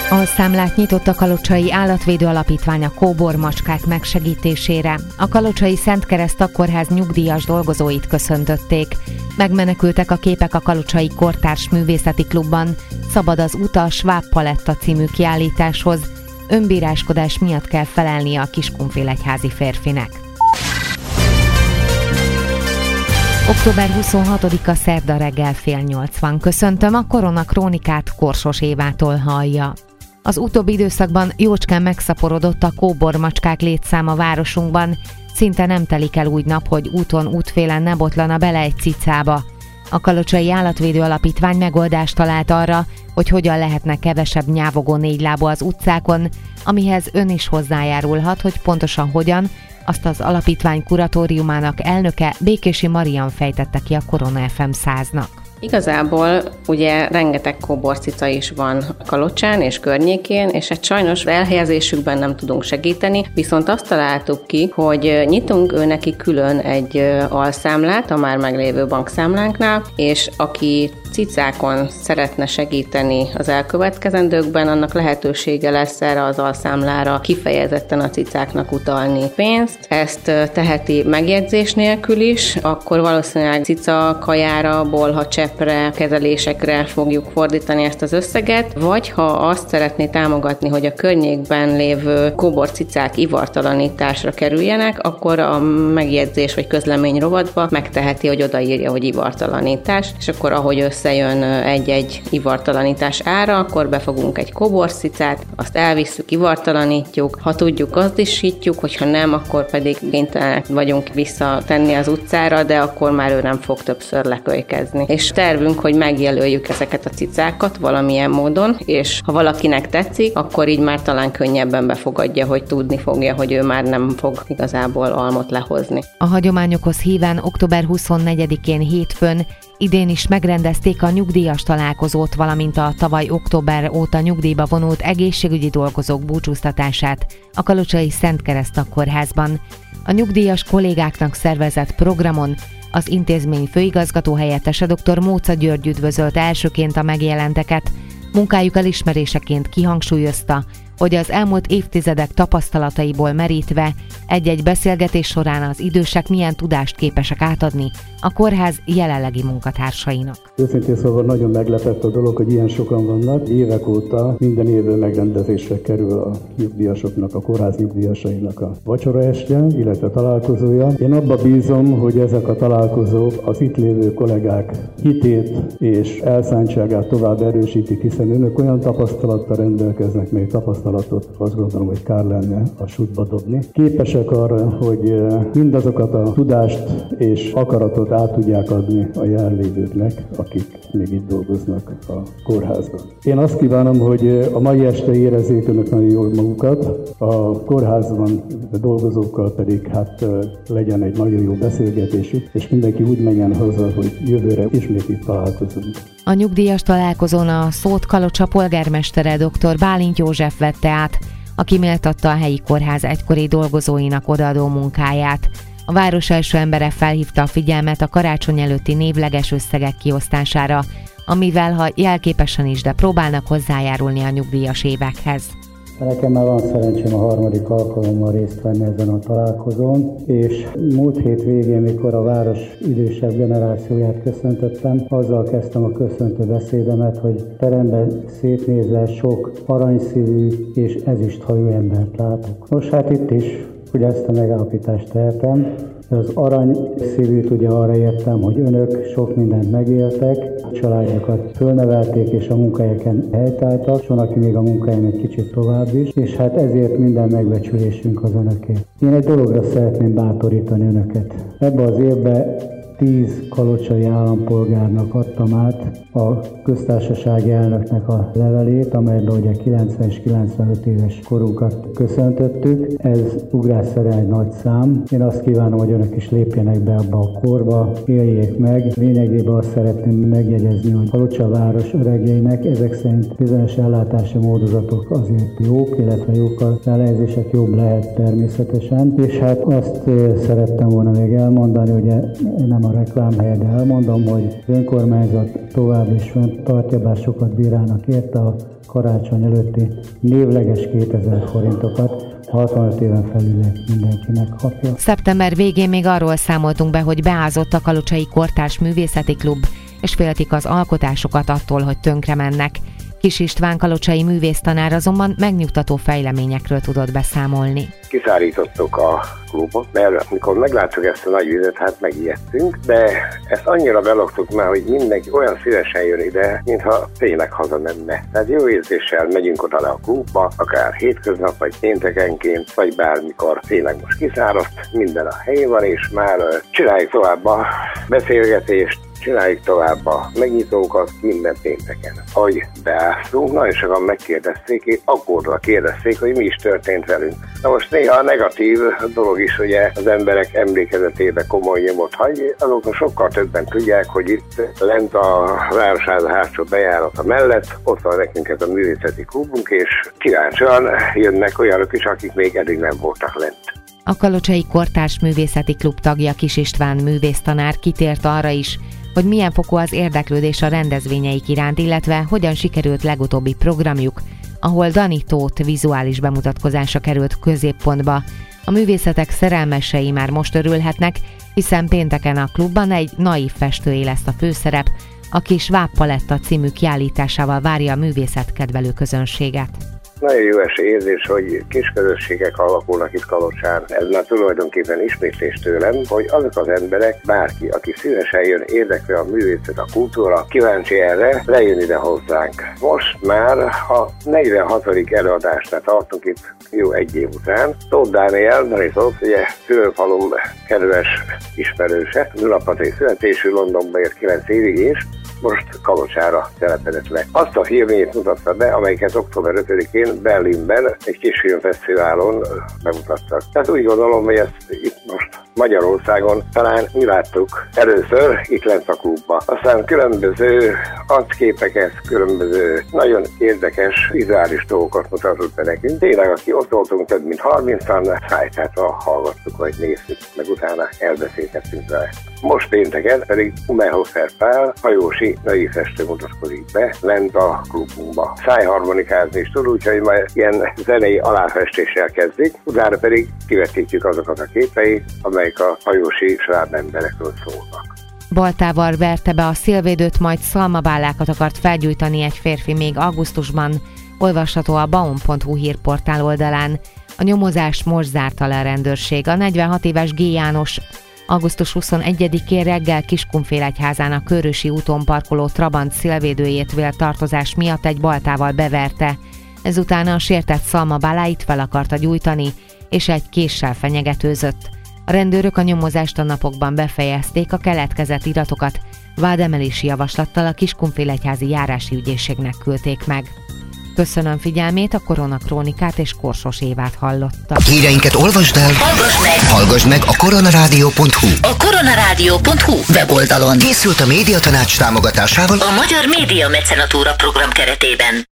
Alszámlát nyitott a Kalocsai Állatvédő Alapítvány a kóbormacskák megsegítésére. A Kalocsai Szent Kereszt kórház nyugdíjas dolgozóit köszöntötték. Megmenekültek a képek a Kalocsai Kortárs Művészeti Klubban. Szabad az út a Schwab Paletta című kiállításhoz. Önbíráskodás miatt kell felelnie a Kiskunfélegyházi férfinek. Október 26-a szerda reggel 7:30. Köszöntöm, a Koronakrónikát Korsos Évától hallja. Az utóbbi időszakban jócskán megszaporodott a kóbormacskák létszáma városunkban. Szinte nem telik el úgy nap, hogy úton útfélen ne botlana bele egy cicába. A Kalocsai Állatvédő Alapítvány megoldást talált arra, hogy hogyan lehetne kevesebb nyávogó négylábú az utcákon, amihez ön is hozzájárulhat, hogy pontosan hogyan, azt az alapítvány kuratóriumának elnöke, Békési Marian fejtette ki a Korona FM 100-nak. Igazából ugye rengeteg kóborcica is van Kalocsán és környékén, és hát sajnos elhelyezésükben nem tudunk segíteni, viszont azt találtuk ki, hogy nyitunk neki külön egy alszámlát a már meglévő bankszámlánknál, és aki cicákon szeretne segíteni az elkövetkezendőkben, annak lehetősége lesz erre az alszámlára kifejezetten a cicáknak utalni pénzt. Ezt teheti megjegyzés nélkül is, akkor valószínűleg cica kajára, bolha cseppre, kezelésekre fogjuk fordítani ezt az összeget, vagy ha azt szeretné támogatni, hogy a környékben lévő kóborcicák ivartalanításra kerüljenek, akkor a megjegyzés vagy közlemény rovatba megteheti, hogy odaírja, hogy ivartalanítás, és akkor ahogy összejön egy-egy ivartalanítás ára, akkor befogunk egy kóborcicát, azt elvisszük, ivartalanítjuk, ha tudjuk, gazdisítjuk, hogyha nem, akkor pedig kénytelenek vagyunk visszatenni az utcára, de akkor már ő nem fog többször lekölykezni. És tervünk, hogy megjelöljük ezeket a cicákat valamilyen módon, és ha valakinek tetszik, akkor így már talán könnyebben befogadja, hogy tudni fogja, hogy ő már nem fog igazából almot lehozni. A hagyományokhoz híven október 24-én hétfőn idén is megrendezték a nyugdíjas találkozót, valamint a tavaly október óta nyugdíjba vonult egészségügyi dolgozók búcsúztatását a Kalocsai Szent Kereszt kórházban. A nyugdíjas kollégáknak szervezett programon az intézmény főigazgató helyettese dr. Móca György üdvözölte elsőként a megjelenteket. Munkájuk elismeréseként kihangsúlyozta, hogy az elmúlt évtizedek tapasztalataiból merítve egy-egy beszélgetés során az idősek milyen tudást képesek átadni a kórház jelenlegi munkatársainak. Őszintén szóval nagyon meglepett a dolog, hogy ilyen sokan vannak. Évek óta minden évben megrendezésre kerül a nyugdíjasoknak, a kórház nyugdíjasainak a vacsoraestje, illetve találkozója. Én abba bízom, hogy ezek a találkozók az itt lévő kollégák hitét és elszántságát tovább erősítik, hiszen önök olyan tapasztalattal rendelkeznek, még tapasztalatot azt gondolom, hogy kár lenne a sútba dobni. Képesek arra, hogy mindazokat a tudást és akaratot át tudják adni a jelenlévőknek, akik még itt dolgoznak a kórházban. Én azt kívánom, hogy a mai este érezzék önök nagyon jól magukat, a kórházban dolgozókkal pedig legyen egy nagyon jó beszélgetésük, és mindenki úgy menjen haza, hogy jövőre ismét itt találkozunk. A nyugdíjas találkozón a szót Kalocsa polgármestere dr. Bálint József vette át, aki méltatta a helyi kórház egykori dolgozóinak odaadó munkáját. A város első embere felhívta a figyelmet a karácsony előtti névleges összegek kiosztására, amivel, ha jelképesen is, de próbálnak hozzájárulni a nyugdíjas évekhez. Nekem már van szerencsém a harmadik alkalommal részt venni ezen a találkozón, és múlt hét végén, mikor a város idősebb generációját köszöntöttem, azzal kezdtem a köszöntő beszédemet, hogy teremben szétnézve sok aranyszívű és ezüsthajú embert látok. Most hát itt is ugye ezt a megállapítást tehetem. Az aranyszívűt ugye arra értem, hogy önök sok mindent megéltek, a családjukat fölnevelték és a munkahelyeken helytáltak, és van, aki még a munkáján egy kicsit tovább is, és hát ezért minden megbecsülésünk az önöké. Én egy dologra szeretném bátorítani önöket. Ebbe az évben 10 kalocsai állampolgárnak adtam át a köztársasági elnöknek a levelét, amelyben ugye 90 és 95 éves korunkat köszöntöttük. Ez ugrásszerűen egy nagy szám. Én azt kívánom, hogy önök is lépjenek be abba a korba, éljék meg. Lényegében azt szeretném megjegyezni, hogy Kalocsa város öregjeinek ezek szerint bizonyos ellátási módozatok azért jók, illetve jók a elhelyezések, jobb lehet természetesen. És hát azt szerettem volna még elmondani, hogy nem a reklámhelye, de elmondom, hogy az önkormányzat tovább is tartja, bár sokat bírálnak érte a karácsony előtti névleges 2000 forintokat, 65 éven felül mindenkinek kapja. Szeptember végén még arról számoltunk be, hogy beázott a Kalocsai Kortárs Művészeti Klub, és féltik az alkotásokat attól, hogy tönkre mennek. Kis István kalocsai művésztanár azonban megnyugtató fejleményekről tudott beszámolni. Kiszárítottuk a klubot, mert amikor megláttuk ezt a nagy vizet, hát megijedtünk, de ezt annyira beloktuk már, hogy mindenki olyan szívesen jön ide, mintha tényleg hazamenne. Tehát jó érzéssel megyünk oda le a klubba, akár hétköznap, vagy péntekenként, vagy bármikor tényleg most kiszáradt, minden a helyén van, és már csináljuk tovább a beszélgetést, csináljuk tovább a megnyitókat minden pénteken. Ahogy beálltunk, nagyon sokan megkérdezték, aggódva kérdezték, hogy mi is történt velünk. Na most néha a negatív dolog is, ugye az emberek emlékezetébe komoly nyomot hagy, azok sokkal többen tudják, hogy itt lent a Városháza hátsó bejárata mellett ott van nekünk ez a művészeti klubunk, és kíváncsian jönnek olyanok is, akik még eddig nem voltak lent. A Kalocsai Kortárs Művészeti Klub tagja Kis István művésztanár kitért arra is, hogy milyen fokú az érdeklődés a rendezvényeik iránt, illetve hogyan sikerült legutóbbi programjuk, ahol Dani Tóth vizuális bemutatkozása került középpontba. A művészetek szerelmesei már most örülhetnek, hiszen pénteken a klubban egy naív festőé lesz a főszerep, aki Schwab Paletta című kiállításával várja a művészetkedvelő közönséget. Nagyon jó érzés, hogy kis közösségek alakulnak itt Kalocsán. Ez már tulajdonképpen ismétlés tőlem, hogy azok az emberek, bárki, aki szívesen jön, érdekli a művészet, a kultúra, kíváncsi erre, lejön ide hozzánk. Most már a 46. előadásnál tartunk itt jó egy év után. Tóth Dániel, ugye szülőfalum kedves ismerőse, Dunapati születésű, Londonba ért 9 évig, és most Kalocsára telepedett le. Azt a filmjét mutatta be, amelyiket október 5-én Berlinben egy kis filmfesztiválon bemutattak. Tehát úgy gondolom, hogy ezt itt most Magyarországon talán mi láttuk először itt lent a klubba. Aztán különböző arcképeket, különböző nagyon érdekes, vizuális dolgokat mutatott be nekünk. Tényleg, aki ott voltunk több mint 30-an, szájtátva hallgattuk, vagy néztük, meg utána elbeszélgettünk vele. Most pénteken pedig Umerhofer Pál, hajósi naív festő mutatkozik be lent a klubunkba. Szájharmonikázni is tud, úgyhogy majd ilyen zenei aláfestéssel kezdik, utána pedig kivetítjük azokat a képeit, amelyek a hajósi slágeremberekről szólnak. Baltával verte be a szélvédőt, majd szalmabállákat akart felgyújtani egy férfi még augusztusban, olvasható a baum.hu hírportál oldalán. A nyomozást most zárta le a rendőrség. A 46 éves G. János augusztus 21-én reggel Kiskunfélegyházán a Körösi úton parkoló Trabant szélvédőjét vélt tartozás miatt egy baltával beverte. Ezután a sértett szalmabálláit fel akarta gyújtani, és egy késsel fenyegetőzött. A rendőrök a nyomozást a napokban befejezték, a keletkezett iratokat vádemelési javaslattal a Kiskunfélegyházi járási ügyészségnek küldték meg. Köszönöm figyelmét, a Koronakrónikát és Korsos Évát hallotta. Híreinket olvasd el, hallgass meg a koronarádió.hu. A koronarádió.hu weboldalon. Készült a Médiatanács támogatásával a Magyar Média Mecenatúra program keretében.